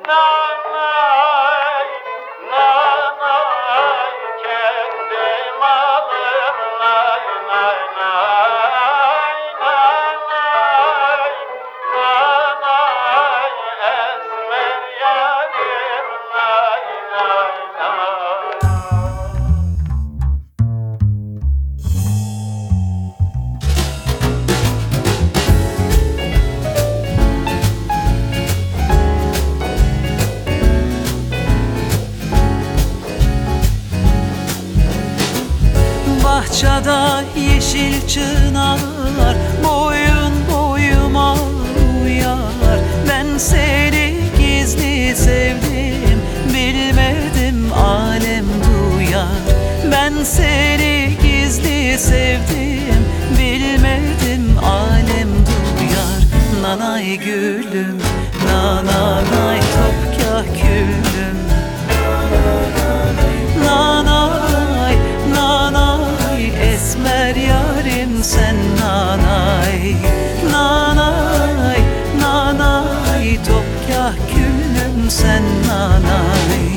Nanay, nanay, kendi malım, nay, nay, nay, nanay, nanay, esmer yarim, nay, nay, nay. Bahçada yeşil çınar boyun boyuma uyar. Ben seni gizli sevdim, bilmedim alem duyar. Ben seni gizli sevdim, bilmedim alem duyar. Nanay gülüm, nanay topkah gülüm. Nanay, nanay, esmer yarim sen nanay. Nanay, nanay, topkah gülüm sen nanay.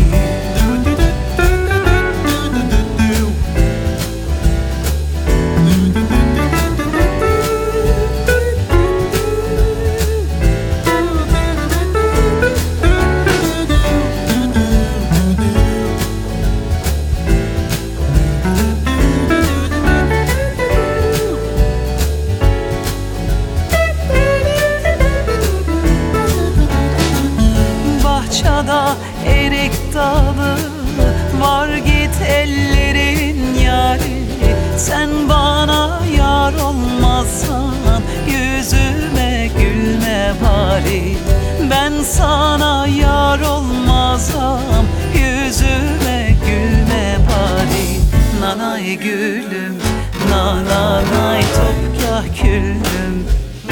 Bahçada erik dalı var, git ellerin yari. Sen bana yar olmazsan yüzüme gülme bari. Ben sana yar olmazsam yüzüme gülme bari. Nanay gülüm, nanay topkah gülüm.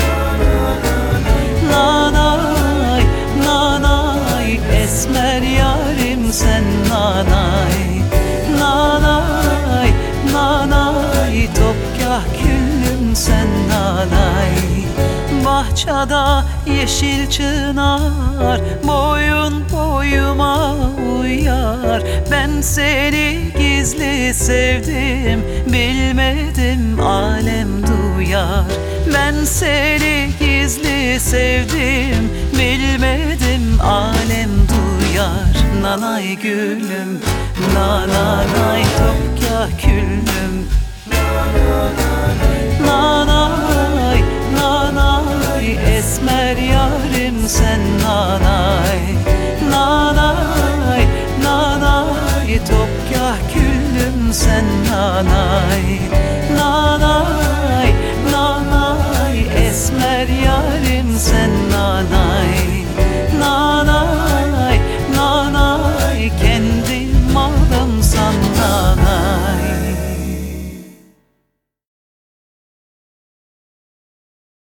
Nanay, nanay, esmer yarim sen nanay. Nanay, nanay, topkah gülüm sen nanay. Bahçada yeşil çınar boyun boyuma uyar. Ben seni gizli sevdim, bilmedim alem duyar. Ben seni gizli sevdim, bilmedim alem duyar. Nanay gülüm, nanay topkah gülüm. Nanay, nanay, esmer yarim sen nanay. Nanay, nanay, topkah gülüm sen nanay. Nanay, nanay, esmer yarim sen nanay.